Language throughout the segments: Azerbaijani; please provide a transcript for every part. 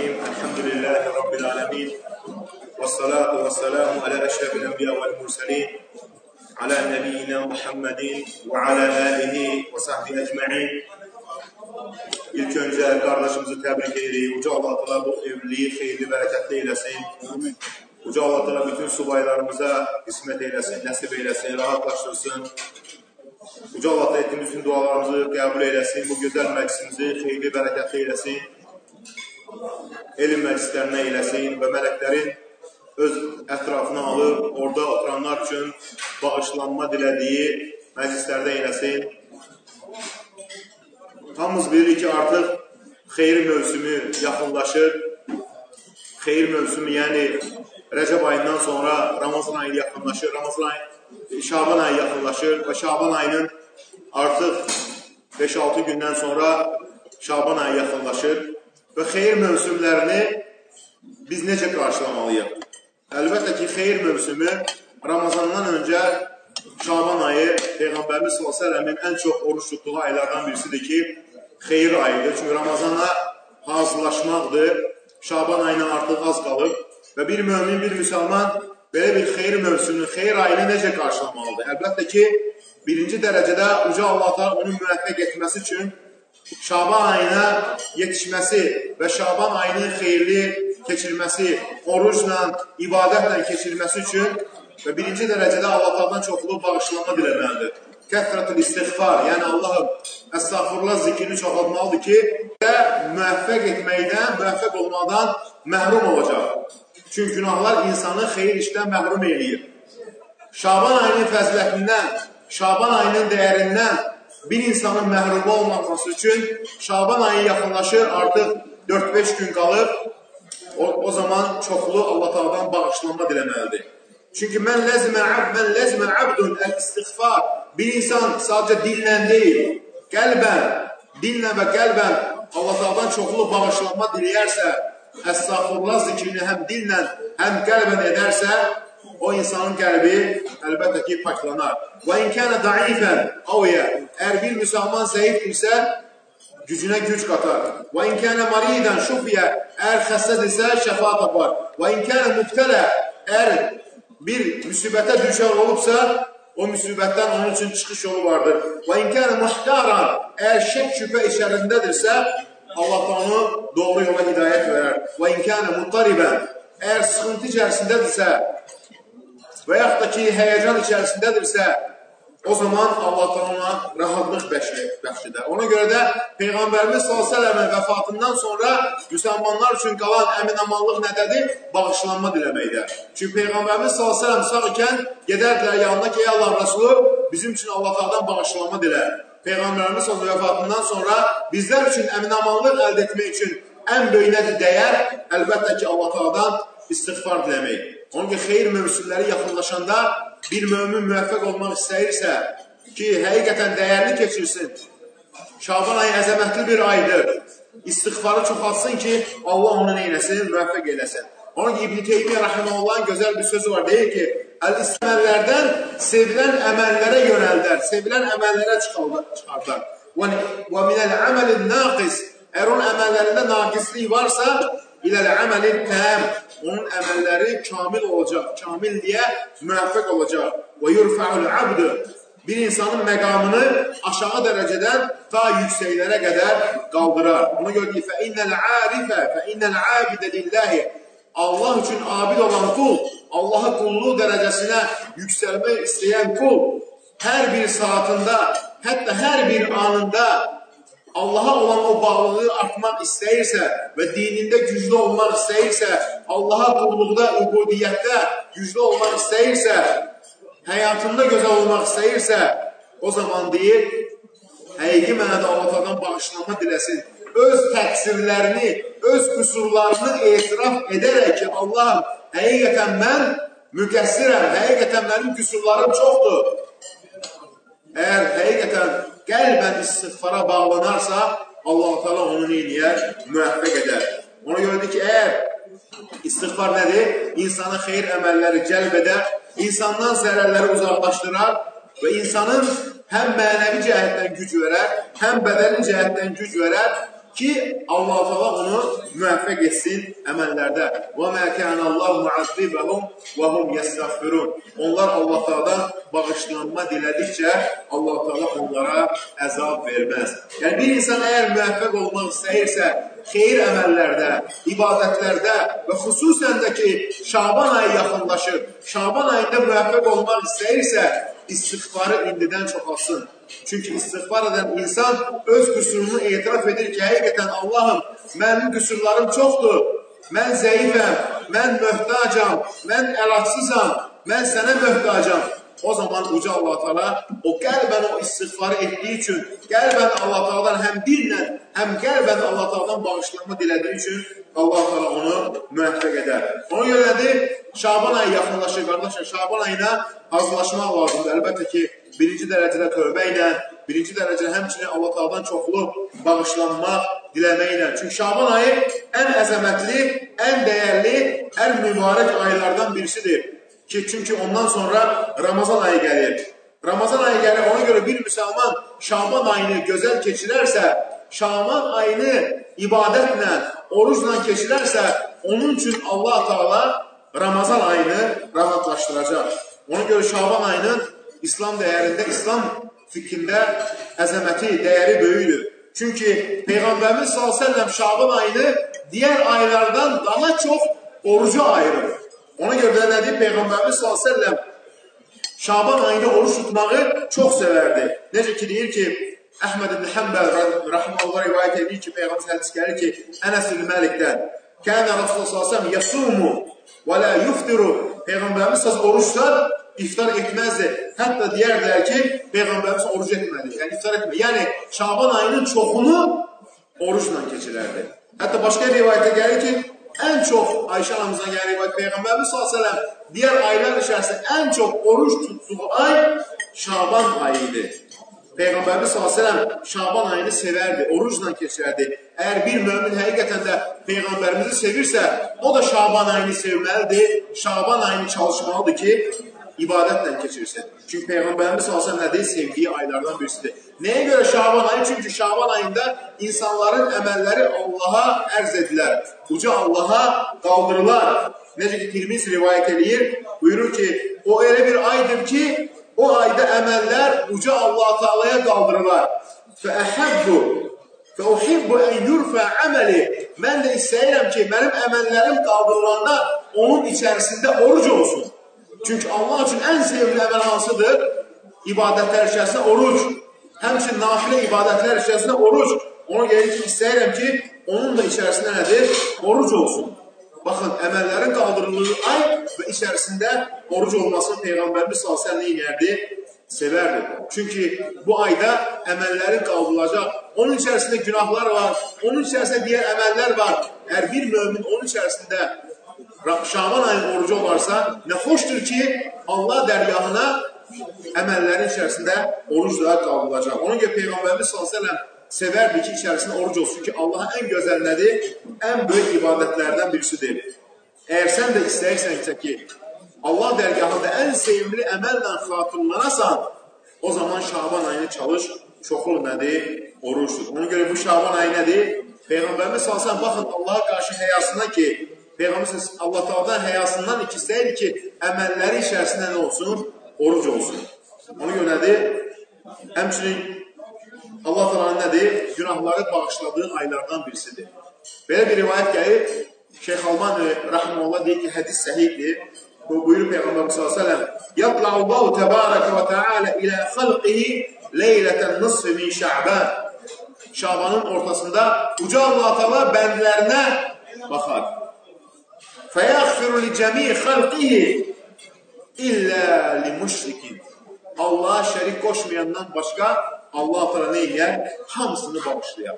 Bismillahirrahmanirrahim. Elhamdülillahi Rabbil alemin. Vessalatu vesselamu ala eşrefil enbiya vel murselin. Ala nebiyyina Muhammedin ve ala alihi ve sahbihi ecma'in. İlk önce kardeşimizi tebrik edirik. Uca Allah Teala bu evliliği xeyirli, bereketli eylesin. Uca Allah Teala bütün subaylarımıza hizmet eylesin, nasip eylesin, rahatlaştırsın. Uca Allah Teala ettiğimiz bütün dualarımızı kabul eylesin. Bu güzel meclisimizi xeyirli, bereketli eylesin. Elm məclislərinə eyləsin və mələklərin öz ətrafına alıb, orada oturanlar üçün bağışlanma dilədiyi məclislərdə eyləsin. Hamımız bilirik ki, artıq xeyir mövsümü yaxınlaşır. Xeyir mövsümü, yəni Rəcəb ayından sonra Ramazan ayı yaxınlaşır. Şaban ayı yaxınlaşır və Şaban ayının artıq 5-6 gündən sonra Şaban ayı yaxınlaşır. Və xeyir mövsümlərini biz necə qarşılamalıyıq? Əlbəttə ki, xeyir mövsümü Ramazandan öncə Şaban ayı Peyğəmbərimiz s.ə.v-in ən çox oruç tutduğu aylardan birisidir ki, xeyir ayıdır. Çünki Ramazana hazırlaşmaqdır. Şaban ayına artıq az qalıb və bir mömin, bir müsəlman belə bir xeyir mövsümünü, xeyir ayını necə qarşılamalıdır? Əlbəttə ki, birinci dərəcədə Uca Allah-u onun müvəffəq etməsi üçün Şaban ayına yetişməsi və Şaban ayının xeyirli keçirməsi, orucla, ibadətlə keçirməsi üçün və birinci dərəcədə Allah-dan çoxlu bağışlanma diləməlidir. Kəthratul istiğfar, yəni Allahım, əstağfurullah zikrini çoxaltmalıdır ki, müvəffəq etməkdən, müvəffəq olmadan məhrum olacaq. Çünki günahlar insanı xeyir işdən məhrum eləyir. Şaban ayının fəzilətindən, Şaban ayının dəyərindən bir insanın məhrum olmaması üçün Şaban ayı yaxınlaşır, artıq 4-5 gün qalıb, o zaman çoxlu Allah-dan bağışlanma diləməlidir. Çünki mən ləzmə abdun əl-istiğfar, bir insan sadəcə dillə deyil, qəlbən, dillə və qəlbən Allah-dan çoxlu bağışlanma diləyərsə, əstağfurullah zikrini həm dillə, həm qəlbən edərsə, o insanın qəlbi əlbəttə ki, paklanar. Və inkənə daifən, əgər bir müsəlman zəifdirsə, gücünə güc qatar. Və inkənə maridən, şufiyə, əgər xəstədirsə, şəfa tapar. Və inkənə mübtələ, əgər bir müsibətə düşər olubsa, o müsibətdən onun üçün çıxış yolu vardır. Və inkənə muhtaran, əgər şək şübhə içərisindədirsə, Allah da onu doğru yola hidayət verər. Və inkənə muttaribən, əgər sıxıntı içərisindədirsə, və yaxud da ki, həyəcan içərisindədirsə, o zaman Allah'tan ona rahatlıq bəxş edər. Ona görə də Peyğəmbərimiz s.ə.v-in vəfatından sonra müsəlmanlar üçün qalan əmin-amanlıq nədədir? Bağışlanma diləməkdir. Çünki Peyğəmbərimiz s.ə.v sağ ikən gedərdilər yanına ki, ey Allah Rəsulü, bizim üçün Allah'tan bağışlanma dilə. Peyğəmbərimiz s.ə.v vəfatından sonra bizlər üçün əmin-amanlıq əldə etmək üçün ən böyük nədir dəyər? Əlbəttə ki, Allah'tan istiğfar diləmək. Onun ki, xeyir mövsümləri yaxınlaşanda bir mömin müvəffəq olmaq istəyirsə ki, həqiqətən dəyərli keçirsin. Şaban ayı əzəmətli bir aydır. İstiğfarı çoxalsın ki, Allah onu neynəsin, müvəffəq eləsin. Onun ki, İbn-i Teymiyyə Rahiməhullahın gözəl bir sözü var. Deyir ki, əl-İsmələrdən sevilən əməllərə yönəldər, sevilən əməllərə çıxardar. Və minəl-əməlin naqis, əgər onun əməllərində naqislik varsa, İləl-əməlin təm, onun əməlləri kamil olacaq, kamilliyə müvəffəq olacaq. Və yurfa'ul-abd, bir insanın məqamını aşağı dərəcədən ta yüksəklərə qədər qaldırar. Ona görə deyir, fəinnəl-abidə lillahi, Allah üçün abid olan qul, Allaha qulluq dərəcəsinə yüksəlmək istəyən qul, hər bir saatında, hətta hər bir anında Allaha olan o bağlılığı artmaq istəyirsə və dinində güclü olmaq istəyirsə, Allaha qulluqda, ubudiyyətdə güclü olmaq istəyirsə, həyatında gözəl olmaq istəyirsə, o zaman deyir, həqiqi mənədə Allah'tan bağışlanma diləsin. Öz təqsirlərini, öz qüsurlarını etiraf edərək ki, Allahım, həqiqətən mən müqəssirəm, həqiqətən mənim qüsurlarım çoxdur. Əgər həqiqətən qəlbən istiğfara bağlanarsa, Allah-u Teala onu neyniyər? Müvəffəq edər. Ona görədir ki, əgər istiğfar nədir? İnsana xeyir əməlləri cəlb edər, insandan zərərləri uzaqlaşdırar və insanın həm mənəvi cəhətdən güc verər, həm bədəni cəhətdən güc verər, ki, Allah-u Teala onu müvəffəq etsin əməllərdə. وَمَا كَانَ اللّٰهُ مُعَذِّبَهُمْ وَهُمْ يَسْتَغْفِرُونَ. Onlar Allah-u Teala'dan bağışlanma dilədikcə Allah-u Teala onlara əzab verməz. Yəni, bir insan əgər müvəffəq olmaq istəyirsə, xeyir əməllərdə, ibadətlərdə və xüsusən də ki, Şaban ayı yaxınlaşır, Şaban ayında müvəffəq olmaq istəyirsə, istiğfarı indidən çoxalsın. Çünki istiğfar edən insan öz qüsurunu etiraf edir ki, həqiqətən Allahım, mənim qüsurlarım çoxdur, mən zəifəm, mən möhtacam, mən əlacsızam, mən sənə möhtacam. O zaman Uca Allah-u Teala o qəlbən o istiğfarı etdiyi üçün, qəlbən Allah-u Teala'dan həm dillə, həm qəlbən Allah-u Teala'dan bağışlanma dilədiyi üçün Allah-u Teala onu müvəffəq edər. Ona görədir, Şaban ayı yaxınlaşır, qardaşlar, Şaban ayına hazırlaşmaq lazımdır. Əlbəttə ki, birinci dərəcədə tövbə ilə, birinci dərəcədə həmçinin Allah-u Teala'dan çoxlu bağışlanma diləməklə. Çünki Şaban ayı ən əzəmətli, ən dəyərli, ən mübarək aylardan birisidir. Çünki ondan sonra Ramazan ayı gəlir. Ramazan ayı gəlir, ona görə bir müsəlman Şaban ayını gözəl keçirərsə, Şaban ayını ibadətlə, orucla keçirərsə, onun üçün Allah-u Teala Ramazan ayını rahatlaşdıracaq. Ona görə Şaban ayının İslam dəyərində, İslam fikrində əzəməti, dəyəri böyüdür. Çünki Peyğəmbərimiz s.ə.v Şaban ayını digər aylardan daha çox oruca ayırır. Ona görə də nədir? Peyğəmbərimiz s.ə.v Şaban ayında oruç tutmağı çox sevərdi. Necə ki, deyir ki, Əhməd ibn Həmbəl rahimehullah rivayət edir ki, Peyğəmbər hədis gəlir ki, Ənəs ibn Məlikdən Kənə Rasulullah s.ə.v yasumu və la yuftiru. Peyğəmbərimiz oruç tutar, iftar etməzdi. Hətta deyərdilər ki, Peyğəmbərimiz oruc etmədi. Yəni, iftar etmədi. Yəni, Şaban ayının çoxunu orucla keçirərdi. Hətta başqa rivayətə gəlir ki, ən çox Ayşə anamızdan gəlir rivayət Peyğəmbərimiz s.ə.v digər aylar içərisində ən çox oruç tutduğu ay Şaban ayı idi. Peyğəmbərimiz s.ə.v Şaban ayını sevərdi, orucla keçirərdi. Əgər bir mömin həqiqətən də Peyğəmbərimizi sevirsə, o da Şaban ayını sevməlidir, Şaban ayını çalışmalıdır ki, ibadətlə keçirsin. Çünki Peyğəmbərimiz s.ə.v nədir? Sevdiyi aylardan birisidir. Nəyə görə Şaban ayı? Çünki Şaban ayında insanların əməlləri Allaha ərz edilər. Uca Allaha qaldırılar. Necə ki, Tirmizi rivayət edir, buyurur ki, o elə bir aydır ki, o ayda əməllər uca Allah-u Teala'ya qaldırılar. Fəuhibbu ən yurfə əməli. Mən də istəyirəm ki, mənim əməllərim qaldırılanda onun içərisində oruc olsun. Çünki Allah üçün ən sevimli əməl hansıdır? İbadətlər içərisində oruc. Həmçinin nafilə ibadətlər içərisində oruc. Ona gəlir ki, istəyirəm ki, onun da içərisində nədir? Oruc olsun. Baxın, əməllərin qaldırıldığı ay və içərisində oruc olmasını Peyğəmbərimiz s.ə.v neyərdi? Sevərdi. Çünki bu ayda əməllərin qaldırılacaq. Onun içərisində günahlar var, onun içərisində digər əməllər var. Əgər bir mömin onun içərisində Şaban ayının orucu olarsa, nə xoşdur ki, Allah dərgahına əməllərin içərisində orucla qaldırılacaq. Ona görə Peyğəmbərimiz s.ə.v sevərdi ki, içərisində oruc olsun ki, Allaha ən gözəl nədir? Ən böyük ibadətlərdən birisidir. Əgər sən də istəyirsən ki, Allah dərgahında ən sevimli əməllə xatırlanasan, o zaman Şaban ayını çalış, çoxlu nədir? Orucdur. Ona görə bu Şaban ayı nədir? Peyğəmbərimiz s.ə.v baxın Allaha qarşı həyasına ki, Peyğəmbərimiz Allah Taala'dan həyasından istəyir ki, əməlləri içərisində nə olsun? Oruc olsun. Ona görə nədir? Həmçinin Allah Taala'nın nədir? Günahları bağışladığı aylardan birisidir. Belə bir rivayət gəlir, Şeyx Albani rahimehullah deyir ki, hədis səhihdir. Buyurur Peyğəmbərimiz s.ə.v Yatla'ullahu təbarəkə və təalə ilə xalqihi leylətən nisfi min Şa'ban. Şabanın ortasında Uca Allah Teala bəndlərinə baxar. Fəyəğfiru li cəmi xalqihi illə li müşrikin. Allah'a şərik qoşmayandan başqa Allah Teala nə edir? Hamısını bağışlayar.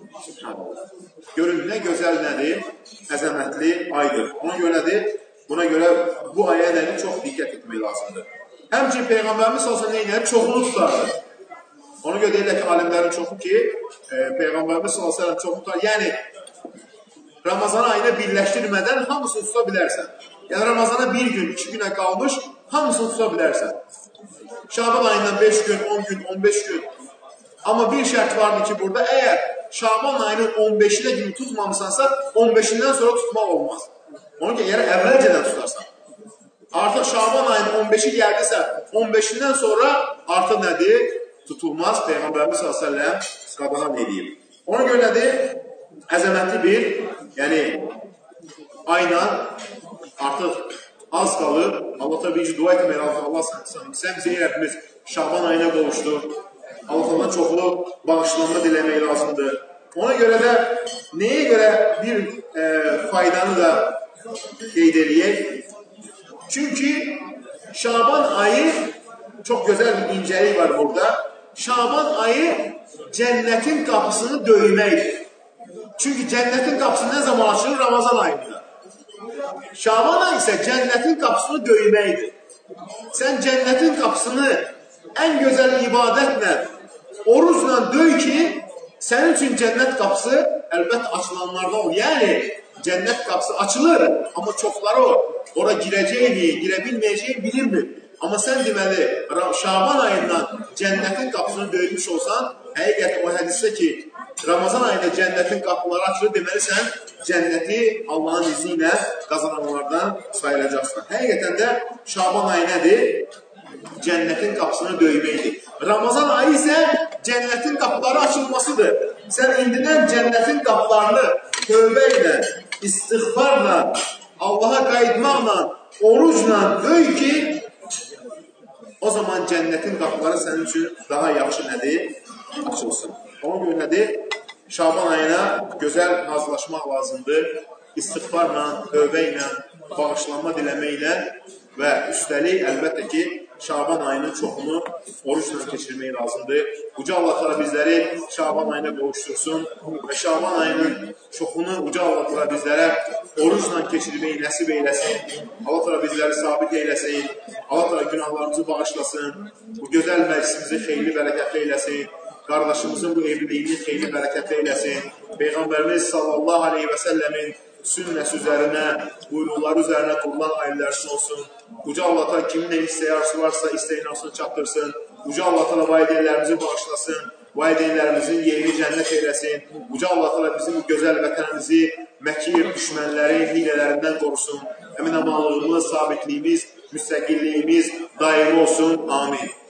Görün, nə gözəl nədir? Əzəmətli aydır. Ona görə nədir? Buna görə bu aya nədir? Çox diqqət etmək lazımdır. Həmçin Peyğəmbərimiz s.ə.v nə edir? Çoxunu tutardı. Ona görə deyirlər ki, alimlərin çoxu ki, Peyğəmbərimiz s.ə.v çoxunu tutar. Yəni, Ramazan ayına birləşdirmədən hamısını tuta bilərsən. Yəni, Ramazana bir gün, 2 günə qalmış, hamısını tuta bilərsən. Şaban ayından 5 gün, 10 gün, 15 gün. Amma bir şərt vardır ki, burada əgər Şaban ayının 15-də kimi tutmamısansa, 15-dən sonra tutmaq olmaz. Onun ki, əgər əvvəlcədən tutarsan. Artıq Şaban ayının 15-i gəldisə, 15-dən sonra artıq nədir? Tutulmaz. Peyğəmbərimiz s.ə.v qadağan edib. Ona görə nədir? Əzəmətli bir, yəni ayla artıq az qalır. Allah tabii ki, dua etmək lazım. Allah sən bizi Rəbbimiz Şaban ayına qovuşdur. Allah'tan çoxlu bağışlanma diləmək lazımdır. Ona görə də nəyə görə bir faydanı da qeyd edək? Çünki Şaban ayı, çox gözəl bir incəlik var burada. Şaban ayı cənnətin qapısını döyməkdir. Çünki cənnətin qapısı nə zaman açılır? Ramazan ayında. Şaban ayı isə cənnətin qapısını döyməkdir. Sən cənnətin qapısını ən gözəl ibadətlə, orucla döy ki, sənin üçün cənnət qapısı əlbəttə açılanlardan olur. Yəni, cənnət qapısı açılır, amma çoxları ora girəcəyini, girə bilməyəcəyini bilirmir. Amma sən deməli, Şaban ayından cənnətin qapısını döymüş olsan, həqiqətən o hədisdə ki, Ramazan ayında cənnətin qapıları açılır, deməli sən cənnəti Allahın izni ilə qazananlardan sayılacaqsan. Həqiqətən də Şaban ayı nədir? Cənnətin qapısını döyməkdir. Ramazan ayı isə cənnətin qapıları açılmasıdır. Sən indidən cənnətin qapılarını tövbə ilə, istiğfarla, Allaha qayıtmaqla, orucla döy ki, o zaman cənnətin qapıları sənin üçün daha yaxşı nədir? Açılsın. Ona görə nədir? Şaban ayına gözəl hazırlaşmaq lazımdır. İstiğfarla, tövbə ilə, bağışlanma diləməklə və üstəlik əlbəttə ki, Şaban ayının çoxunu orucla keçirmək lazımdır. Uca Allah təala bizləri Şaban ayına qovuştursun və Şaban ayının çoxunu Uca Allah təala bizlərə orucla keçirməyi nəsib eyləsin. Allah təala bizləri sabit eyləsin. Allah təala günahlarımızı bağışlasın. Bu gözəl məclisimizi xeyirli, bərəkətli eyləsin. Qardaşımızın bu evliliyini xeyirli, bərəkətli eyləsin. Peyğəmbərimiz sallallahu aleyhi və səlləmin sünnəsi üzərinə, buyruqları üzərinə qurulan ailələrsin olsun. Uca Allah təala kimin nə istəyi arzusu varsa istəyini olsun çatdırsın. Uca Allah təala valideynlərimizi bağışlasın. Valideynlərimizin yerini cənnət eyləsin. Uca Allah təala bizim bu gözəl vətənimizi məkir, düşmənlərin, hilələrindən qorusun. Əmin amanlığımız, sabitliyimiz, müstəqilliyimiz daimi olsun. Amin.